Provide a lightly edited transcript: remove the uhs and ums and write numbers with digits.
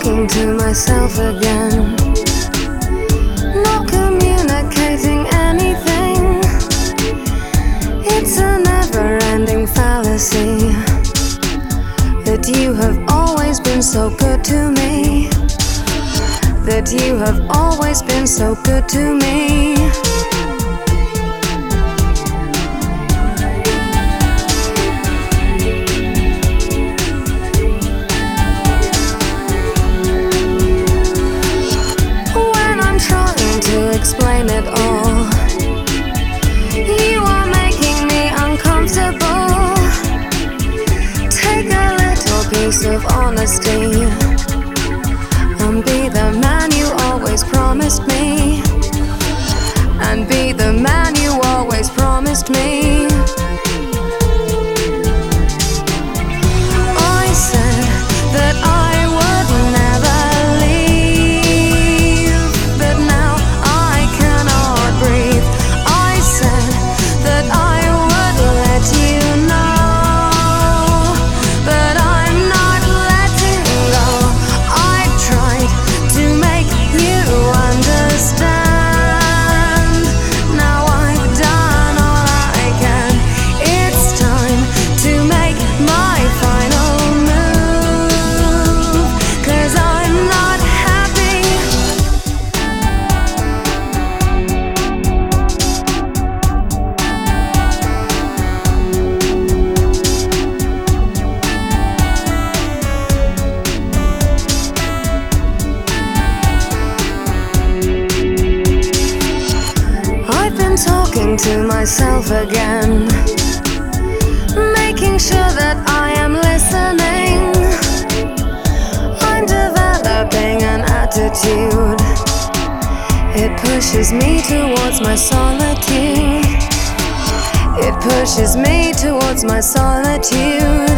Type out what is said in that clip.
talking to myself again, not communicating anything. It's a never-ending fallacy that you have always been so good to me, that you have always been so good to me. Explain it all, you are making me uncomfortable. Take a little piece of honesty and be the man you always promised me, and be the man you always promised me. I said that I would never leave, but now I cannot breathe. I said that I would let you know, but I'm not letting go. I've tried to make you understand. Now I've done all I can. It's time to make my final move, 'cause I'm not happy. I've been talking to myself again, making sure that I am listening. I'm developing an attitude, it pushes me towards my solitude. It pushes me towards my solitude.